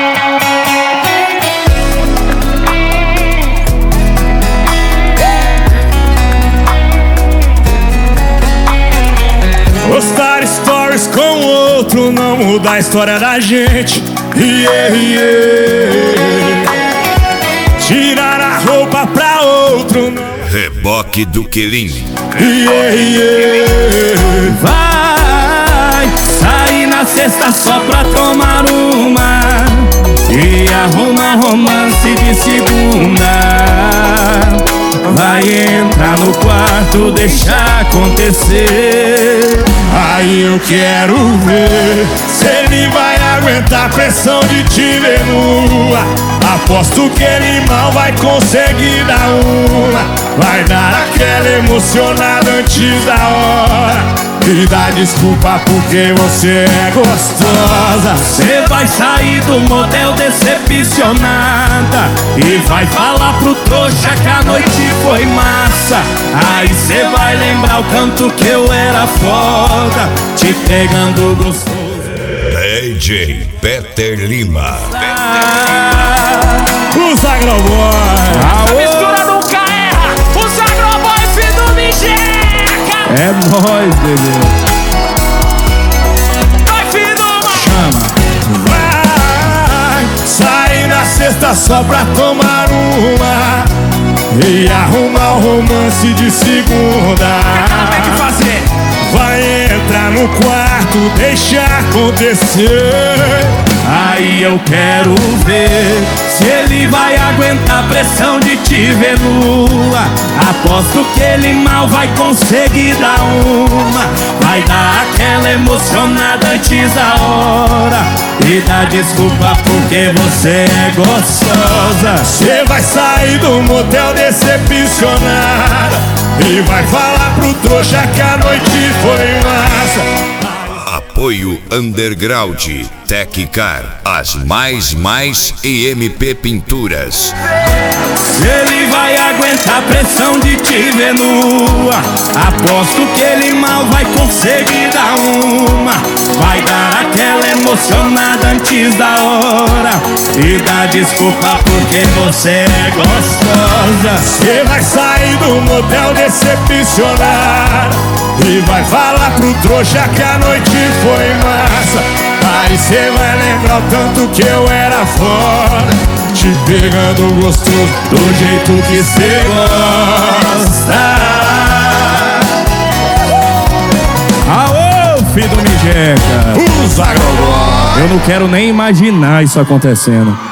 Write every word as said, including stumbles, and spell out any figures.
Postar stories com outro não muda a história da gente. Yeah, yeah. Tirar a roupa pra outro não... Reboque do Quelim. Yeah, yeah. Vai sair na sexta só pra tomar uma e arrumar romance de segunda. Vai entrar no quarto, deixar acontecer. Aí eu quero ver se ele vai aguentar a pressão de te ver nua. Aposto que ele mal vai conseguir dar uma. Vai dar aquela emocionada antes da hora e dá desculpa porque você é gostosa. Cê vai sair do motel decepcionada e vai falar pro trouxa que a noite foi massa. Aí cê vai lembrar o tanto que eu era foda, te pegando gostoso. D J Peter Lima. Os Agroboy. A mistura nunca erra. Os Agroboy, filho do Mijeca. É nóis, bebê. Vai, filho do Ma... Chama. Vai sair na sexta só pra tomar uma e arrumar o romance de segunda. Tem que fazer. Vai entrar no quarto, deixa acontecer. Aí eu quero ver se ele vai aguentar a pressão de te ver nua. Aposto que ele mal vai conseguir dar uma. Vai dar aquela emocionada antes da hora e dar desculpa porque você é gostosa. Você vai sair do motel decepcionada e vai falar pro trouxa que a noite foi massa. Apoio Underground, Teccar, as mais mais e M P Pinturas. Ele vai aguentar a pressão de te ver nua. Aposto que ele mal vai conseguir dar uma. Vai dar aquela emocionada antes da hora e dar desculpa porque você é gostosa. Você vai sair do motel decepcionada e vai falar pro trouxa que a noite foi massa. Aí cê vai lembrar o tanto que eu era foda, te pegando gostoso do jeito que cê gosta. Aô, filho do Mijeca. Os Agroboy. Eu não quero nem imaginar isso acontecendo.